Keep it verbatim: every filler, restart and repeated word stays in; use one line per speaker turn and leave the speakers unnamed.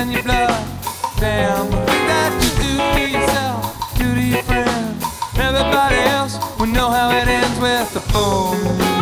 in your blood. Damn, the thing that you do to yourself, do to your friends. Everybody else will know how it ends with the boom.